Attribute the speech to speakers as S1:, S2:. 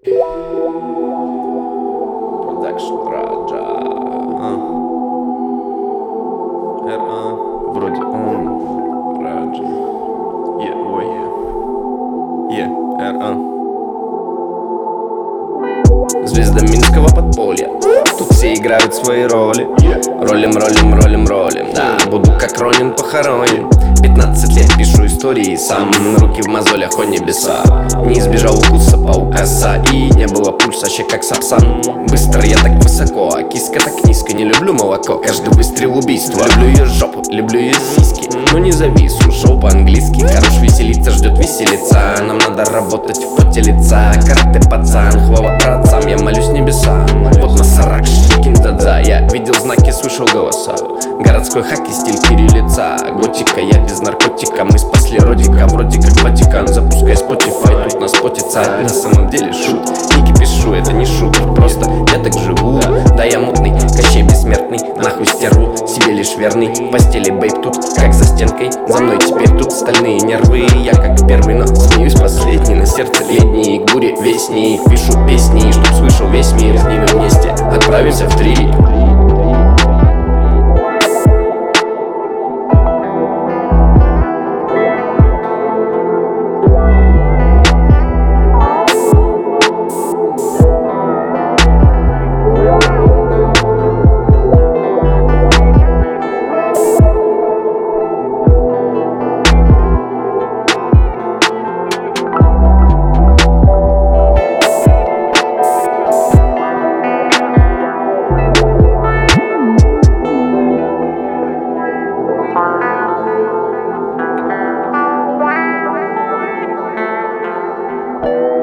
S1: Продакшн Раджа. Вроде он Раджа. Звезда минского подполья. Тут все играют свои роли. Ролим, да, буду как Ронин похоронен. 15 лет пишу истории сам, руки в мозолях, о небеса. Не избежал укуса паукаса и не было пульса, ще как сапсан. Быстро я так высоко, а киска так низко. Не люблю молоко, каждый выстрел убийство. Люблю ее жопу, люблю ее сиськи, но не завису, шоу по-английски. Хорош веселиться, ждет веселиться. Нам надо работать в поте лица. Карате пацан, хвала праотцам, я молюсь небесам. Вот на сарак, киндадза, я видел знаки, слышал голоса. Городской хаки, стиль кириллица. Готика, я без наркотика. Мы спасли родика, вроде как Ватикан. Запускай Spotify, тут на спотица. На самом деле шут, не кипишу, это не шутка. Просто я так живу, да я мутный, Кощей бессмертный. Нахуй стерву, себе лишь верный. В постели бейб тут, как за стенкой. За мной теперь тут стальные нервы. Я как первый, но смеюсь последний. На сердце летний, к буре весни. Пишу песни, чтоб слышал весь мир. С ними вместе отправимся в три.
S2: Bye.